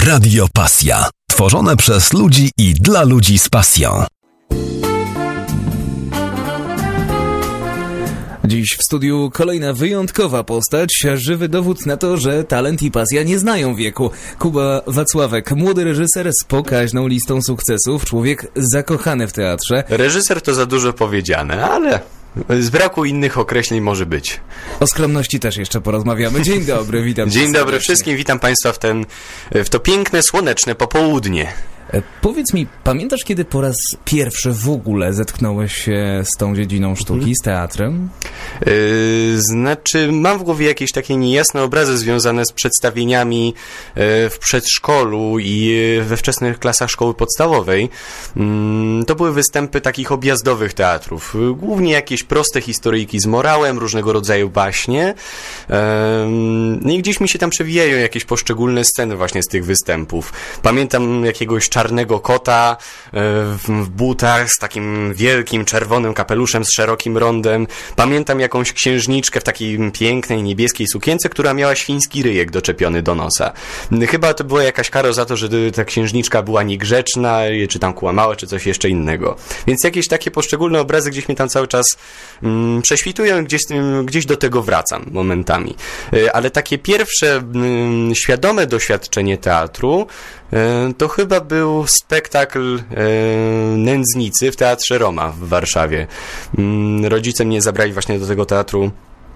Radio Pasja. Tworzone przez ludzi i dla ludzi z pasją. Dziś w studiu kolejna wyjątkowa postać, żywy dowód na to, że talent i pasja nie znają wieku. Kuba Wacławek, młody reżyser z pokaźną listą sukcesów, człowiek zakochany w teatrze. Reżyser to za dużo powiedziane, ale z braku innych określeń może być. O skromności też jeszcze porozmawiamy. Dzień dobry, witam. Dzień dobry wszystkim, witam Państwa w to piękne, słoneczne popołudnie. Powiedz mi, pamiętasz, kiedy po raz pierwszy w ogóle zetknąłeś się z tą dziedziną sztuki, z teatrem? Znaczy, mam w głowie jakieś takie niejasne obrazy związane z przedstawieniami w przedszkolu i we wczesnych klasach szkoły podstawowej. To były występy takich objazdowych teatrów. Głównie jakieś proste historyjki z morałem, różnego rodzaju baśnie. No i gdzieś mi się tam przewijają jakieś poszczególne sceny właśnie z tych występów. Pamiętam jakiegoś czarnego kota w butach z takim wielkim czerwonym kapeluszem z szerokim rondem. Pamiętam jakąś księżniczkę w takiej pięknej niebieskiej sukience, która miała świński ryjek doczepiony do nosa. Chyba to była jakaś kara za to, że ta księżniczka była niegrzeczna, czy tam kłamała, czy coś jeszcze innego. Więc jakieś takie poszczególne obrazy gdzieś mnie tam cały czas prześwitują, gdzieś do tego wracam momentami. Ale takie pierwsze świadome doświadczenie teatru to chyba był spektakl Nędznicy w Teatrze Roma w Warszawie. Rodzice mnie zabrali właśnie do tego teatru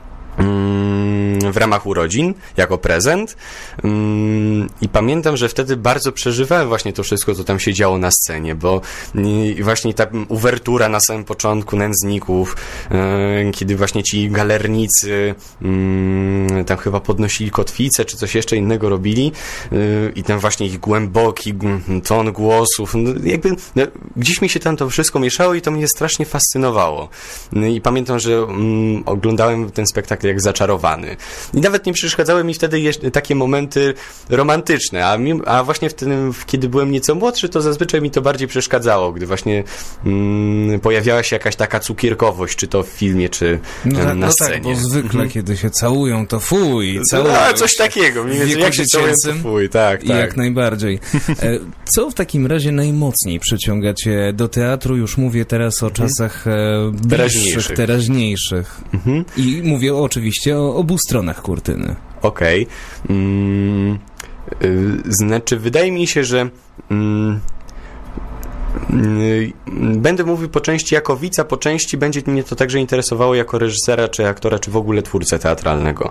w ramach urodzin, jako prezent i pamiętam, że wtedy bardzo przeżywałem właśnie to wszystko, co tam się działo na scenie, bo właśnie ta uwertura na samym początku Nędzników, kiedy właśnie ci galernicy tam chyba podnosili kotwicę, czy coś jeszcze innego robili i tam właśnie ich głęboki ton głosów, gdzieś mi się tam to wszystko mieszało i to mnie strasznie fascynowało. I pamiętam, że oglądałem ten spektakl jak zaczarowany. I nawet nie przeszkadzały mi wtedy takie momenty romantyczne, a właśnie kiedy byłem nieco młodszy, to zazwyczaj mi to bardziej przeszkadzało, gdy właśnie pojawiała się jakaś taka cukierkowość, czy to w filmie, czy na scenie. Tak, bo zwykle, kiedy się całują, to fuj. Coś takiego. Jak się całują, to fuj. Tak. Jak najbardziej. Co w takim razie najmocniej przyciąga cię do teatru? Już mówię teraz o czasach bliższych, teraźniejszych. I mówię oczywiście o obu stronach kurtyny. Okej. Znaczy, wydaje mi się, że będę mówił po części jako widz, a po części będzie mnie to także interesowało jako reżysera, czy aktora, czy w ogóle twórcę teatralnego.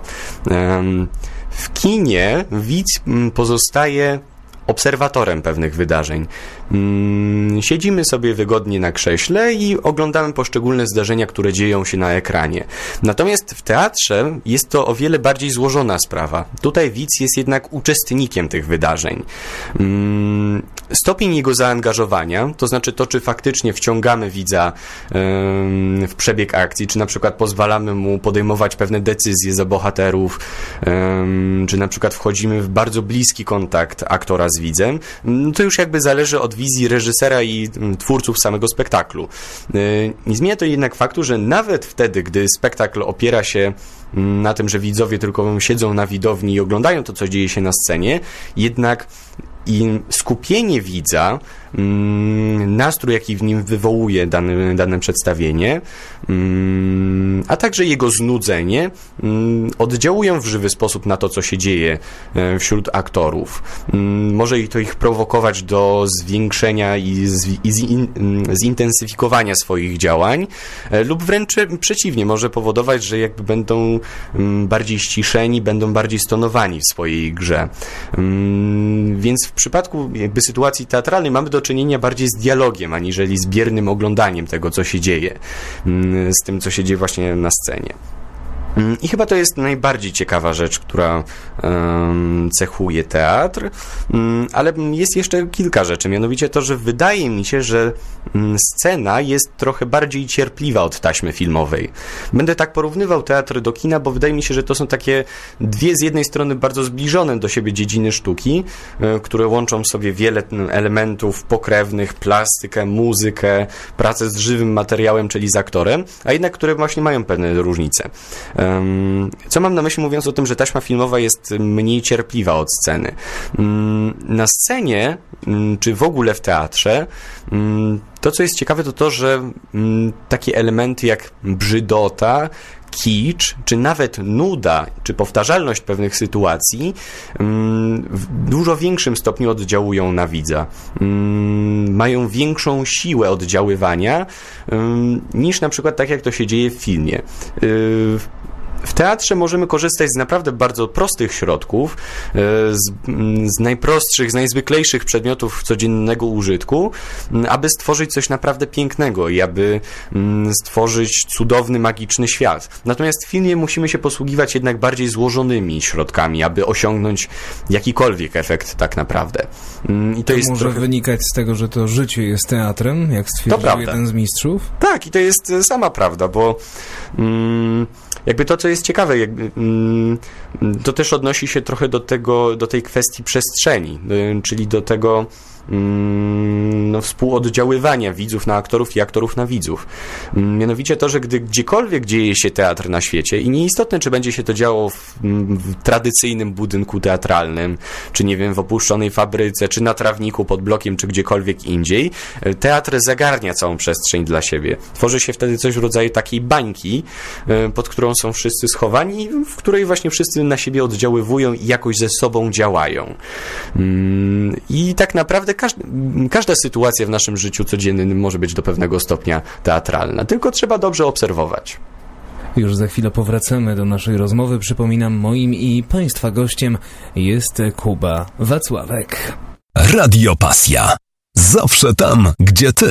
W kinie widz pozostaje obserwatorem pewnych wydarzeń. Siedzimy sobie wygodnie na krześle i oglądamy poszczególne zdarzenia, które dzieją się na ekranie. Natomiast w teatrze jest to o wiele bardziej złożona sprawa. Tutaj widz jest jednak uczestnikiem tych wydarzeń. Stopień jego zaangażowania, to znaczy to, czy faktycznie wciągamy widza w przebieg akcji, czy na przykład pozwalamy mu podejmować pewne decyzje za bohaterów, czy na przykład wchodzimy w bardzo bliski kontakt aktora z widzem, to już jakby zależy od wizji reżysera i twórców samego spektaklu. Nie zmienia to jednak faktu, że nawet wtedy, gdy spektakl opiera się na tym, że widzowie tylko siedzą na widowni i oglądają to, co dzieje się na scenie, jednak i skupienie widza, nastrój, jaki w nim wywołuje dane przedstawienie, a także jego znudzenie, oddziałują w żywy sposób na to, co się dzieje wśród aktorów. Może to ich prowokować do zwiększenia i zintensyfikowania swoich działań, lub wręcz przeciwnie, może powodować, że jakby będą bardziej ściszeni, będą bardziej stonowani w swojej grze. Więc w przypadku jakby sytuacji teatralnej mamy do czynienia bardziej z dialogiem, aniżeli z biernym oglądaniem tego, co się dzieje, z tym, co się dzieje właśnie na scenie. I chyba to jest najbardziej ciekawa rzecz, która cechuje teatr, ale jest jeszcze kilka rzeczy, mianowicie to, że wydaje mi się, że scena jest trochę bardziej cierpliwa od taśmy filmowej. Będę tak porównywał teatr do kina, bo wydaje mi się, że to są takie dwie z jednej strony bardzo zbliżone do siebie dziedziny sztuki, które łączą w sobie wiele elementów pokrewnych, plastykę, muzykę, pracę z żywym materiałem, czyli z aktorem, a jednak które właśnie mają pewne różnice. Co mam na myśli, mówiąc o tym, że taśma filmowa jest mniej cierpliwa od sceny? Na scenie, czy w ogóle w teatrze, to, co jest ciekawe, to to, że takie elementy jak brzydota, kicz, czy nawet nuda, czy powtarzalność pewnych sytuacji w dużo większym stopniu oddziałują na widza. Mają większą siłę oddziaływania niż na przykład tak, jak to się dzieje w filmie. W teatrze możemy korzystać z naprawdę bardzo prostych środków, z najprostszych, z najzwyklejszych przedmiotów codziennego użytku, aby stworzyć coś naprawdę pięknego i aby stworzyć cudowny, magiczny świat. Natomiast w filmie musimy się posługiwać jednak bardziej złożonymi środkami, aby osiągnąć jakikolwiek efekt tak naprawdę. I to jest może wynikać z tego, że to życie jest teatrem, jak stwierdził jeden z mistrzów? Tak, i to jest sama prawda, bo jakby to, co jest ciekawe, to też odnosi się trochę do tej kwestii przestrzeni, czyli do tego współoddziaływania widzów na aktorów i aktorów na widzów. Mianowicie to, że gdy gdziekolwiek dzieje się teatr na świecie i nieistotne, czy będzie się to działo w tradycyjnym budynku teatralnym, czy nie wiem, w opuszczonej fabryce, czy na trawniku pod blokiem, czy gdziekolwiek indziej, teatr zagarnia całą przestrzeń dla siebie. Tworzy się wtedy coś w rodzaju takiej bańki, pod którą są wszyscy schowani, w której właśnie wszyscy na siebie oddziaływują i jakoś ze sobą działają. I tak naprawdę każda sytuacja w naszym życiu codziennym może być do pewnego stopnia teatralna, tylko trzeba dobrze obserwować. Już za chwilę powracamy do naszej rozmowy. Przypominam, moim i Państwa gościem jest Kuba Wacławek. Radio Pasja. Zawsze tam, gdzie ty.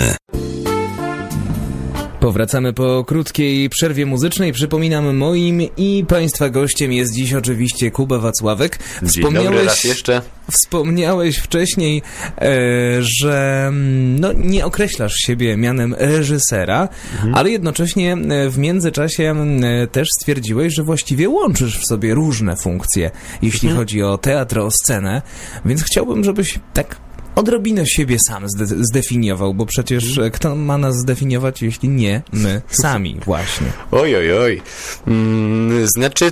Powracamy po krótkiej przerwie muzycznej. Przypominam, moim i Państwa gościem jest dziś oczywiście Kuba Wacławek. Dzień dobry raz jeszcze. Wspomniałeś wcześniej, że nie określasz siebie mianem reżysera, ale jednocześnie w międzyczasie też stwierdziłeś, że właściwie łączysz w sobie różne funkcje, jeśli chodzi o teatr, o scenę, więc chciałbym, żebyś tak odrobinę siebie sam zdefiniował, bo przecież kto ma nas zdefiniować, jeśli nie my sami właśnie. Oj. Znaczy,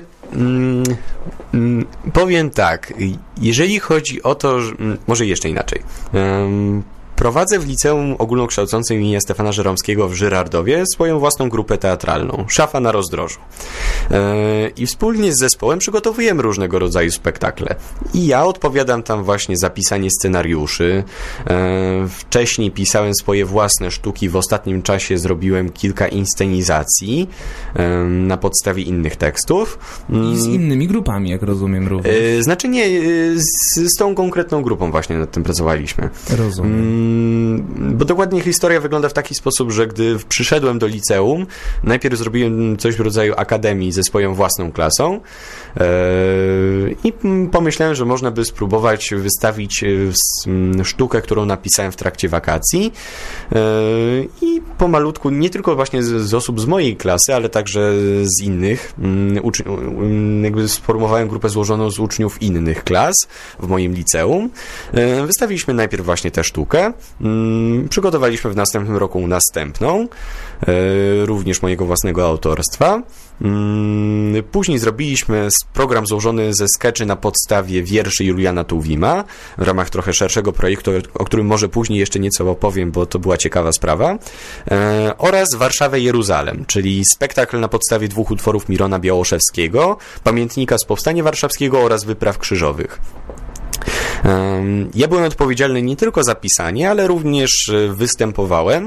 powiem tak, jeżeli chodzi o to, że, może jeszcze inaczej. Prowadzę w liceum ogólnokształcącym imienia Stefana Żeromskiego w Żyrardowie swoją własną grupę teatralną, Szafa na rozdrożu. I wspólnie z zespołem przygotowujemy różnego rodzaju spektakle. I ja odpowiadam tam właśnie za pisanie scenariuszy. Wcześniej pisałem swoje własne sztuki, w ostatnim czasie zrobiłem kilka inscenizacji na podstawie innych tekstów. I z innymi grupami, jak rozumiem również. Znaczy nie, z tą konkretną grupą właśnie nad tym pracowaliśmy. Rozumiem. Bo dokładnie historia wygląda w taki sposób, że gdy przyszedłem do liceum, najpierw zrobiłem coś w rodzaju akademii ze swoją własną klasą i pomyślałem, że można by spróbować wystawić sztukę, którą napisałem w trakcie wakacji i pomalutku, nie tylko właśnie z osób z mojej klasy, ale także z innych, jakby sformowałem grupę złożoną z uczniów innych klas w moim liceum. Wystawiliśmy najpierw właśnie tę sztukę, przygotowaliśmy w następnym roku następną, również mojego własnego autorstwa. Później zrobiliśmy program złożony ze skeczy na podstawie wierszy Juliana Tuwima w ramach trochę szerszego projektu, o którym może później jeszcze nieco opowiem, bo to była ciekawa sprawa, oraz Warszawę Jeruzalem, czyli spektakl na podstawie 2 utworów Mirona Białoszewskiego, pamiętnika z Powstania Warszawskiego oraz Wypraw Krzyżowych. Ja byłem odpowiedzialny nie tylko za pisanie, ale również występowałem.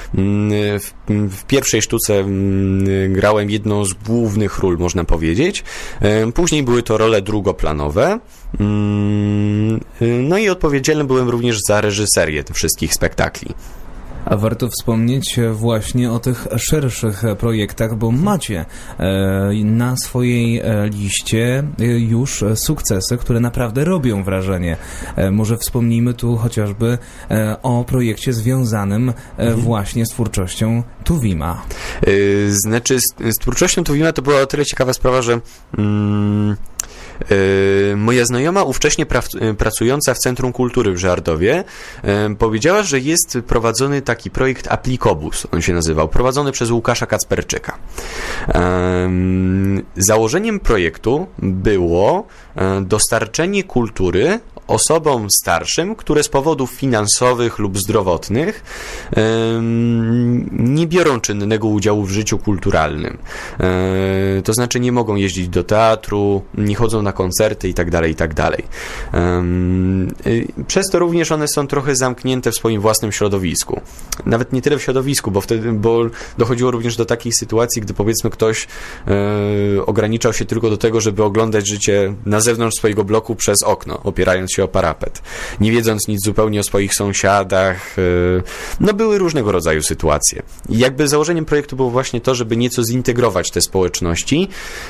W pierwszej sztuce grałem jedną z głównych ról, można powiedzieć. Później były to role drugoplanowe. No i odpowiedzialny byłem również za reżyserię tych wszystkich spektakli. A warto wspomnieć właśnie o tych szerszych projektach, bo macie na swojej liście już sukcesy, które naprawdę robią wrażenie. Może wspomnijmy tu chociażby o projekcie związanym właśnie z twórczością Tuwima. Znaczy, z twórczością Tuwima to była o tyle ciekawa sprawa, że Moja znajoma, ówcześnie pracująca w Centrum Kultury w Żardowie, powiedziała, że jest prowadzony taki projekt Aplikobus, on się nazywał, prowadzony przez Łukasza Kacperczyka. Założeniem projektu było dostarczenie kultury osobom starszym, które z powodów finansowych lub zdrowotnych nie biorą czynnego udziału w życiu kulturalnym. To znaczy nie mogą jeździć do teatru, nie chodzą na koncerty itd., itd. Przez to również one są trochę zamknięte w swoim własnym środowisku. Nawet nie tyle w środowisku, bo dochodziło również do takiej sytuacji, gdy powiedzmy ktoś ograniczał się tylko do tego, żeby oglądać życie na zewnątrz swojego bloku przez okno, opierając się o parapet, nie wiedząc nic zupełnie o swoich sąsiadach. No były różnego rodzaju sytuacje. I jakby założeniem projektu było właśnie to, żeby nieco zintegrować te społeczności,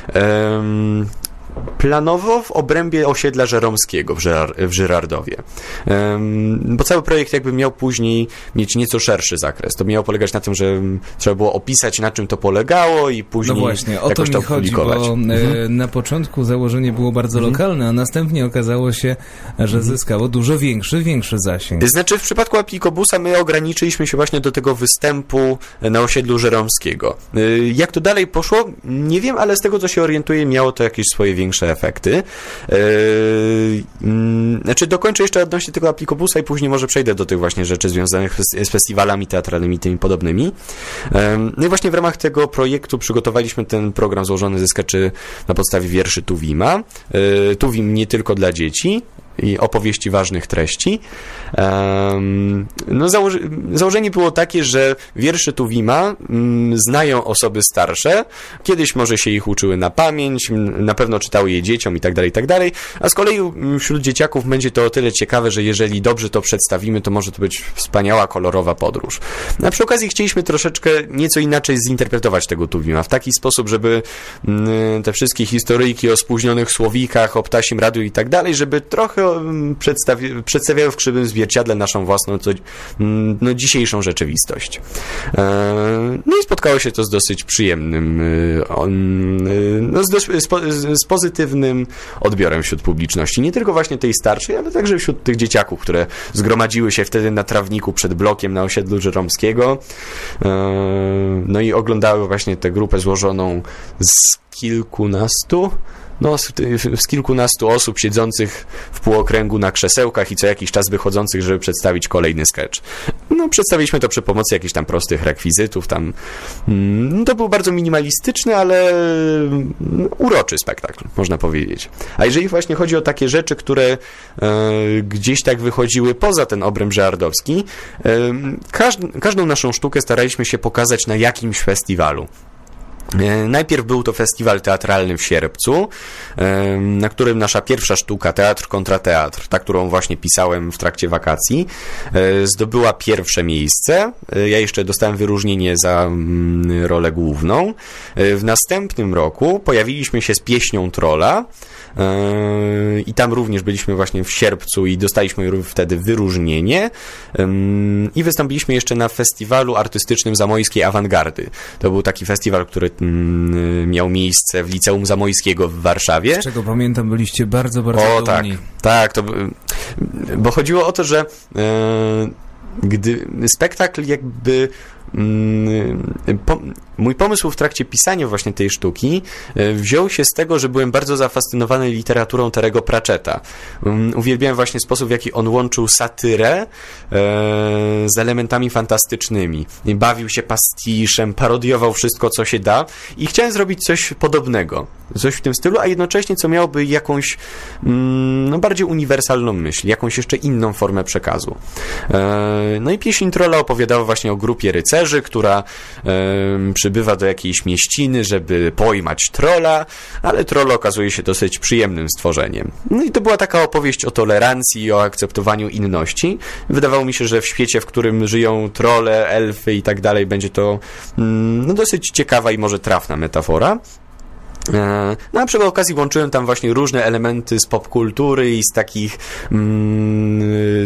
planowo w obrębie osiedla żeromskiego w Żyrardowie. Bo cały projekt jakby miał później mieć nieco szerszy zakres. To miało polegać na tym, że trzeba było opisać, na czym to polegało i później no właśnie, o to mi chodzi, bo na początku założenie było bardzo lokalne, a następnie okazało się, że zyskało dużo większy zasięg. Znaczy w przypadku Aplikobusa my ograniczyliśmy się właśnie do tego występu na osiedlu żeromskiego. Jak to dalej poszło? Nie wiem, ale z tego co się orientuję, miało to jakieś swoje większe efekty. Znaczy dokończę jeszcze odnośnie tego Aplikobusa i później może przejdę do tych właśnie rzeczy związanych z festiwalami teatralnymi i tymi podobnymi. No i właśnie w ramach tego projektu przygotowaliśmy ten program złożony ze skeczy na podstawie wierszy Tuwima. Tuwim nie tylko dla dzieci i opowieści ważnych treści. No założenie było takie, że wiersze Tuwima znają osoby starsze, kiedyś może się ich uczyły na pamięć, na pewno czytały je dzieciom i tak dalej, a z kolei wśród dzieciaków będzie to o tyle ciekawe, że jeżeli dobrze to przedstawimy, to może to być wspaniała, kolorowa podróż. A przy okazji chcieliśmy troszeczkę nieco inaczej zinterpretować tego Tuwima, w taki sposób, żeby te wszystkie historyjki o spóźnionych słowikach, o ptasim radiu i tak dalej, żeby trochę przedstawiały w krzywym zwierciadle naszą własną, dzisiejszą rzeczywistość. No i spotkało się to z dosyć przyjemnym, z pozytywnym odbiorem wśród publiczności. Nie tylko właśnie tej starszej, ale także wśród tych dzieciaków, które zgromadziły się wtedy na trawniku przed blokiem na osiedlu Żeromskiego. No i oglądały właśnie tę grupę złożoną z kilkunastu osób siedzących w półokręgu na krzesełkach i co jakiś czas wychodzących, żeby przedstawić kolejny sketch. No, przedstawiliśmy to przy pomocy jakichś tam prostych rekwizytów. To był bardzo minimalistyczny, ale uroczy spektakl, można powiedzieć. A jeżeli właśnie chodzi o takie rzeczy, które gdzieś tak wychodziły poza ten obręb żyrardowski, każdą naszą sztukę staraliśmy się pokazać na jakimś festiwalu. Najpierw był to festiwal teatralny w Sierpcu, na którym nasza pierwsza sztuka, Teatr kontra Teatr, ta, którą właśnie pisałem w trakcie wakacji, zdobyła pierwsze miejsce. Ja jeszcze dostałem wyróżnienie za rolę główną. W następnym roku pojawiliśmy się z pieśnią Trolla i tam również byliśmy właśnie w Sierpcu i dostaliśmy wtedy wyróżnienie i wystąpiliśmy jeszcze na festiwalu artystycznym Zamojskiej Awangardy. To był taki festiwal, który miał miejsce w Liceum Zamojskiego w Warszawie. Z czego pamiętam, byliście bardzo dumni. Tak, bo chodziło o to, że gdy spektakl jakby mój pomysł w trakcie pisania właśnie tej sztuki wziął się z tego, że byłem bardzo zafascynowany literaturą Terry'ego Pratchetta. Uwielbiałem właśnie sposób, w jaki on łączył satyrę z elementami fantastycznymi. Bawił się pastiszem, parodiował wszystko, co się da i chciałem zrobić coś podobnego. Coś w tym stylu, a jednocześnie co miałoby jakąś bardziej uniwersalną myśl, jakąś jeszcze inną formę przekazu. No i pieśń Trolla opowiadała właśnie o grupie rycerzy, która przybywa do jakiejś mieściny, żeby pojmać trolla, ale troll okazuje się dosyć przyjemnym stworzeniem. No i to była taka opowieść o tolerancji i o akceptowaniu inności. Wydawało mi się, że w świecie, w którym żyją trolle, elfy i tak dalej, będzie to dosyć ciekawa i może trafna metafora. No a przy okazji włączyłem tam właśnie różne elementy z popkultury i z takich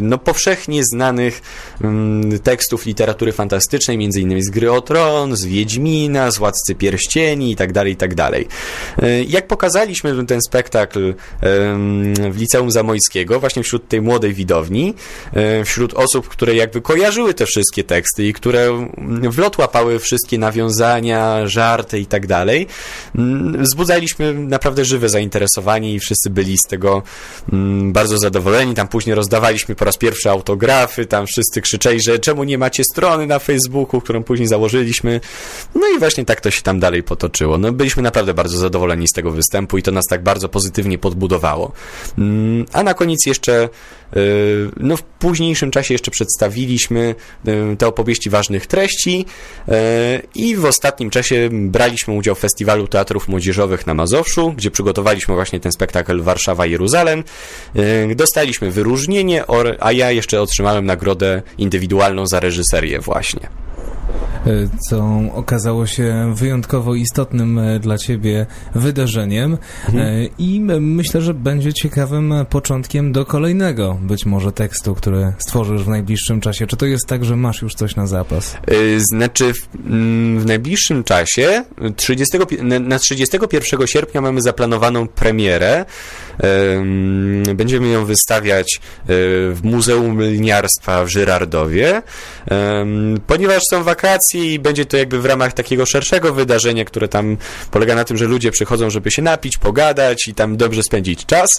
powszechnie znanych tekstów literatury fantastycznej, między innymi z Gry o Tron, z Wiedźmina, z Władcy Pierścieni i tak dalej. Jak pokazaliśmy ten spektakl w Liceum Zamojskiego, właśnie wśród tej młodej widowni, wśród osób, które jakby kojarzyły te wszystkie teksty i które w lot łapały wszystkie nawiązania, żarty i tak dalej, wzbudzaliśmy naprawdę żywe zainteresowanie i wszyscy byli z tego bardzo zadowoleni. Tam później rozdawaliśmy po raz pierwszy autografy, tam wszyscy krzyczeli, że czemu nie macie strony na Facebooku, którą później założyliśmy. No i właśnie tak to się tam dalej potoczyło. No, byliśmy naprawdę bardzo zadowoleni z tego występu i to nas tak bardzo pozytywnie podbudowało. A na koniec jeszcze w późniejszym czasie jeszcze przedstawiliśmy te opowieści ważnych treści i w ostatnim czasie braliśmy udział w Festiwalu Teatrów Młodzieżowych na Mazowszu, gdzie przygotowaliśmy właśnie ten spektakl Warszawa-Jeruzalem. Dostaliśmy wyróżnienie, a ja jeszcze otrzymałem nagrodę indywidualną za reżyserię właśnie. Co okazało się wyjątkowo istotnym dla ciebie wydarzeniem i myślę, że będzie ciekawym początkiem do kolejnego być może tekstu, który stworzysz w najbliższym czasie. Czy to jest tak, że masz już coś na zapas? Znaczy w najbliższym czasie na 31 sierpnia mamy zaplanowaną premierę. Będziemy ją wystawiać w Muzeum Liniarstwa w Żyrardowie. Ponieważ są wakacje i będzie to jakby w ramach takiego szerszego wydarzenia, które tam polega na tym, że ludzie przychodzą, żeby się napić, pogadać i tam dobrze spędzić czas,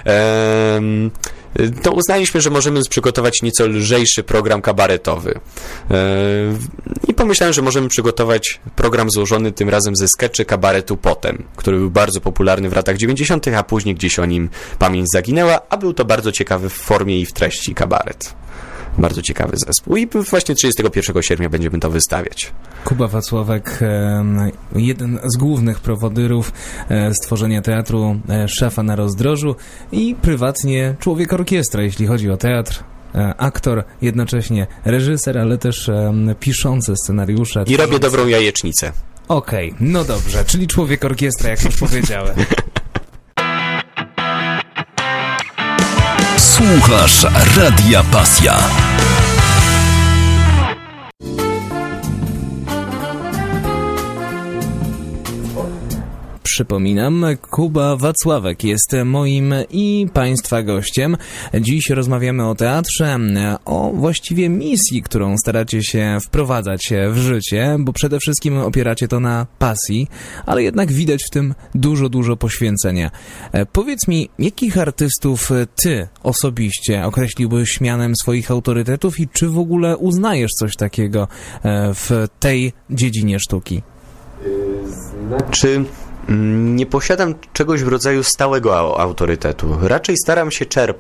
to uznaliśmy, że możemy przygotować nieco lżejszy program kabaretowy. I pomyślałem, że możemy przygotować program złożony tym razem ze skeczy kabaretu Potem, który był bardzo popularny w latach 90., a później gdzieś o nim pamięć zaginęła, a był to bardzo ciekawy w formie i w treści kabaret. Bardzo ciekawy zespół. I właśnie 31 sierpnia będziemy to wystawiać. Kuba Wacławek, jeden z głównych prowodyrów stworzenia teatru Szefa na Rozdrożu i prywatnie człowiek orkiestra, jeśli chodzi o teatr. Aktor, jednocześnie reżyser, ale też piszący scenariusze. I robię dobrą jajecznicę. Okej, no dobrze, czyli człowiek orkiestra, jak już powiedziałem. Słuchasz Radia Pasja. Przypominam, Kuba Wacławek jest moim i Państwa gościem. Dziś rozmawiamy o teatrze, o właściwie misji, którą staracie się wprowadzać w życie, bo przede wszystkim opieracie to na pasji, ale jednak widać w tym dużo poświęcenia. Powiedz mi, jakich artystów ty osobiście określiłbyś mianem swoich autorytetów i czy w ogóle uznajesz coś takiego w tej dziedzinie sztuki? Znaczy... Nie posiadam czegoś w rodzaju stałego autorytetu. Raczej staram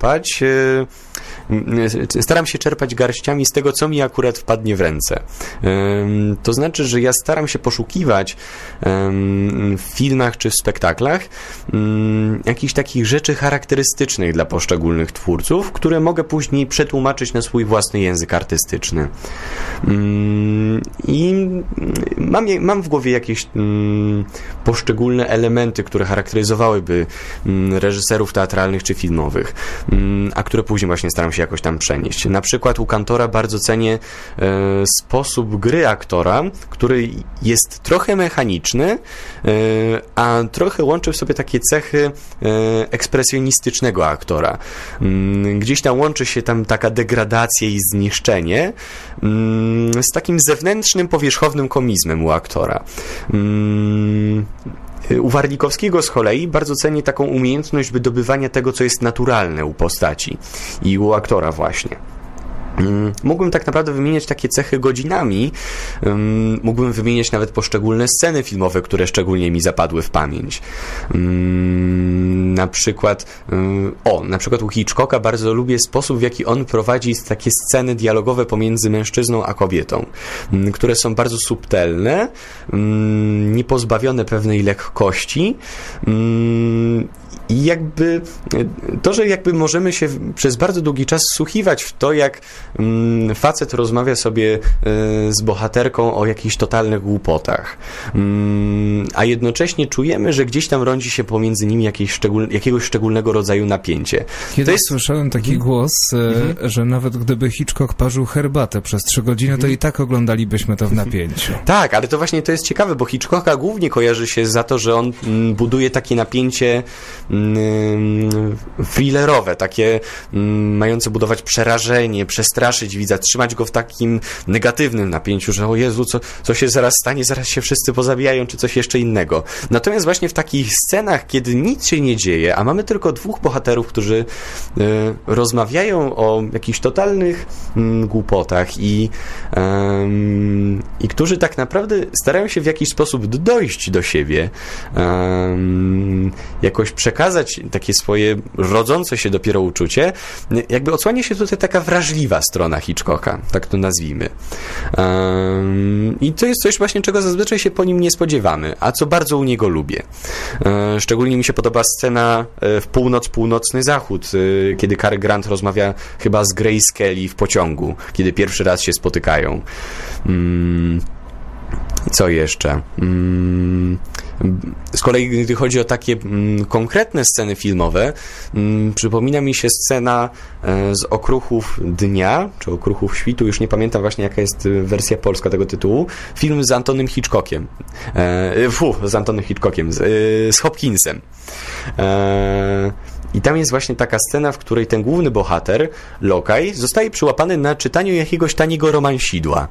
się czerpać garściami z tego, co mi akurat wpadnie w ręce. To znaczy, że ja staram się poszukiwać w filmach czy w spektaklach jakichś takich rzeczy charakterystycznych dla poszczególnych twórców, które mogę później przetłumaczyć na swój własny język artystyczny. I mam w głowie jakieś poszczególne elementy, które charakteryzowałyby reżyserów teatralnych czy filmowych, a które później właśnie staram się jakoś tam przenieść. Na przykład u Kantora bardzo cenię sposób gry aktora, który jest trochę mechaniczny, a trochę łączy w sobie takie cechy ekspresjonistycznego aktora. Gdzieś tam łączy się tam taka degradacja i zniszczenie z takim zewnętrznym, powierzchownym komizmem u aktora. U Warlikowskiego z kolei bardzo cenię taką umiejętność wydobywania tego, co jest naturalne u postaci i u aktora właśnie. Mógłbym tak naprawdę wymieniać takie cechy godzinami, mógłbym wymieniać nawet poszczególne sceny filmowe, które szczególnie mi zapadły w pamięć. Na przykład u Hitchcocka bardzo lubię sposób, w jaki on prowadzi takie sceny dialogowe pomiędzy mężczyzną a kobietą, które są bardzo subtelne, niepozbawione pewnej lekkości I jakby to, że jakby możemy się przez bardzo długi czas wsłuchiwać w to, jak facet rozmawia sobie z bohaterką o jakichś totalnych głupotach, a jednocześnie czujemy, że gdzieś tam rodzi się pomiędzy nimi jakiegoś szczególnego rodzaju napięcie. Kiedyś słyszałem taki głos, że nawet gdyby Hitchcock parzył herbatę przez 3 godziny, to i tak oglądalibyśmy to w napięciu. Tak, ale to właśnie to jest ciekawe, bo Hitchcocka głównie kojarzy się za to, że on buduje takie napięcie thrillerowe, takie mające budować przerażenie, przestraszyć widza, trzymać go w takim negatywnym napięciu, że o Jezu, co się zaraz stanie, zaraz się wszyscy pozabijają, czy coś jeszcze innego. Natomiast właśnie w takich scenach, kiedy nic się nie dzieje, a mamy tylko 2 bohaterów, którzy rozmawiają o jakichś totalnych głupotach i którzy tak naprawdę starają się w jakiś sposób dojść do siebie, jakoś przekazać takie swoje rodzące się dopiero uczucie, jakby odsłania się tutaj taka wrażliwa strona Hitchcocka, tak to nazwijmy. I to jest coś właśnie, czego zazwyczaj się po nim nie spodziewamy, a co bardzo u niego lubię. Szczególnie mi się podoba scena w północny zachód, kiedy Cary Grant rozmawia chyba z Grace Kelly w pociągu, kiedy pierwszy raz się spotykają. Co jeszcze? Z kolei, gdy chodzi o takie konkretne sceny filmowe, przypomina mi się scena z Okruchów Dnia, czy Okruchów Świtu, już nie pamiętam właśnie jaka jest wersja polska tego tytułu, film z Antonym Hitchcockiem. Z Hopkinsem. I tam jest właśnie taka scena, w której ten główny bohater, Lokaj, zostaje przyłapany na czytaniu jakiegoś taniego romansidła.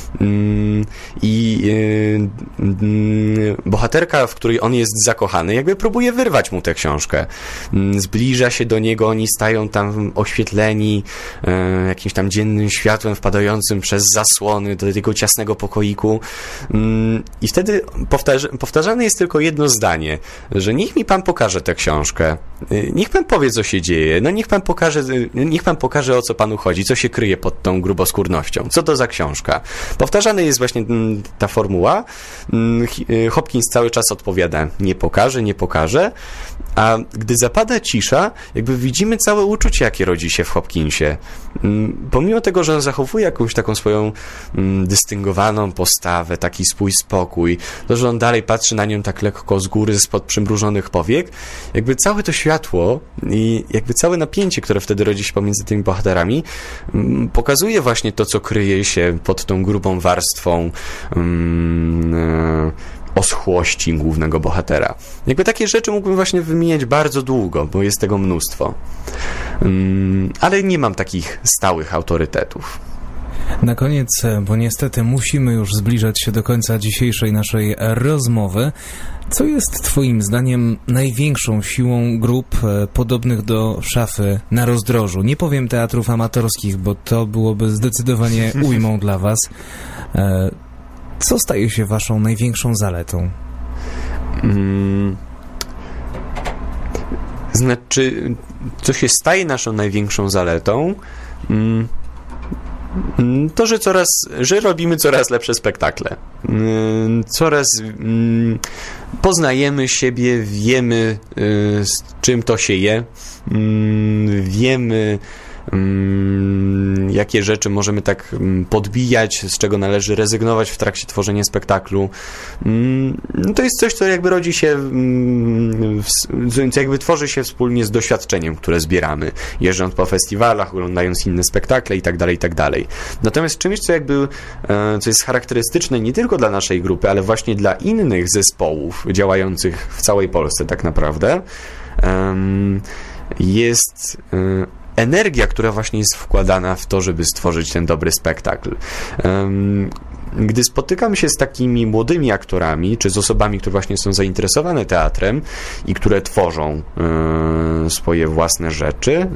Bohaterka, w której on jest zakochany, jakby próbuje wyrwać mu tę książkę. Zbliża się do niego, oni stają tam oświetleni jakimś tam dziennym światłem wpadającym przez zasłony do tego ciasnego pokoiku. I wtedy powtarzane jest tylko jedno zdanie, że niech mi pan pokaże tę książkę. Niech pan powie, co się dzieje. No niech pan pokaże, o co panu chodzi, co się kryje pod tą gruboskórnością. Co to za książka? Powtarzana jest właśnie ta formuła. Hopkins cały czas odpowiada, nie pokaże, a gdy zapada cisza, jakby widzimy całe uczucie, jakie rodzi się w Hopkinsie. Pomimo tego, że on zachowuje jakąś taką swoją dystyngowaną postawę, taki swój spokój, to, że on dalej patrzy na nią tak lekko z góry, spod przymrużonych powiek, jakby całe to światło i jakby całe napięcie, które wtedy rodzi się pomiędzy tymi bohaterami, pokazuje właśnie to, co kryje się pod tą grubą warstwą oschłości głównego bohatera. Jakby takie rzeczy mógłbym właśnie wymieniać bardzo długo, bo jest tego mnóstwo. Ale nie mam takich stałych autorytetów. Na koniec, bo niestety musimy już zbliżać się do końca dzisiejszej naszej rozmowy, co jest twoim zdaniem największą siłą grup podobnych do Szafy na Rozdrożu? Nie powiem teatrów amatorskich, bo to byłoby zdecydowanie ujmą dla was. Co staje się waszą największą zaletą? Znaczy, co się staje naszą największą zaletą? To, że robimy coraz lepsze spektakle. Coraz poznajemy siebie, wiemy, z czym to się je, wiemy, jakie rzeczy możemy tak podbijać, z czego należy rezygnować w trakcie tworzenia spektaklu. To jest coś, co jakby rodzi się, co jakby tworzy się wspólnie z doświadczeniem, które zbieramy, jeżdżąc po festiwalach, oglądając inne spektakle i tak dalej. Natomiast czymś, co jest charakterystyczne nie tylko dla naszej grupy, ale właśnie dla innych zespołów działających w całej Polsce tak naprawdę, jest energia, która właśnie jest wkładana w to, żeby stworzyć ten dobry spektakl. Gdy spotykam się z takimi młodymi aktorami, czy z osobami, które właśnie są zainteresowane teatrem i które tworzą swoje własne rzeczy,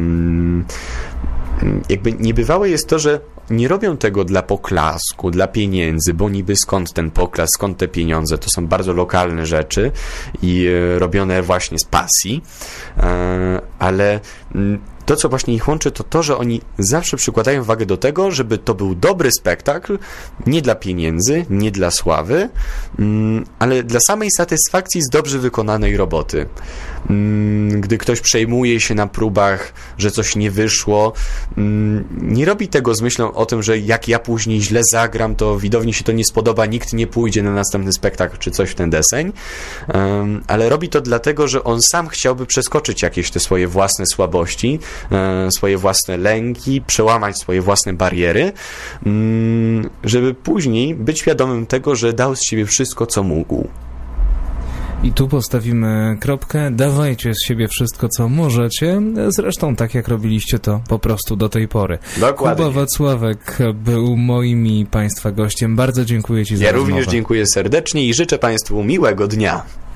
jakby niebywałe jest to, że nie robią tego dla poklasku, dla pieniędzy, bo niby skąd ten poklask, skąd te pieniądze, to są bardzo lokalne rzeczy i robione właśnie z pasji, ale to, co właśnie ich łączy, to to, że oni zawsze przykładają wagę do tego, żeby to był dobry spektakl, nie dla pieniędzy, nie dla sławy, ale dla samej satysfakcji z dobrze wykonanej roboty. Gdy ktoś przejmuje się na próbach, że coś nie wyszło, nie robi tego z myślą o tym, że jak ja później źle zagram, to widowni się to nie spodoba, nikt nie pójdzie na następny spektakl czy coś w ten deseń, ale robi to dlatego, że on sam chciałby przeskoczyć jakieś te swoje własne słabości, swoje własne lęki, przełamać swoje własne bariery, żeby później być świadomym tego, że dał z siebie wszystko, co mógł. I tu postawimy kropkę. Dawajcie z siebie wszystko, co możecie. Zresztą tak, jak robiliście to po prostu do tej pory. Dokładnie. Kuba Wacławek był moim i Państwa gościem. Bardzo dziękuję Ci za rozmowę. Ja również dziękuję serdecznie i życzę Państwu miłego dnia.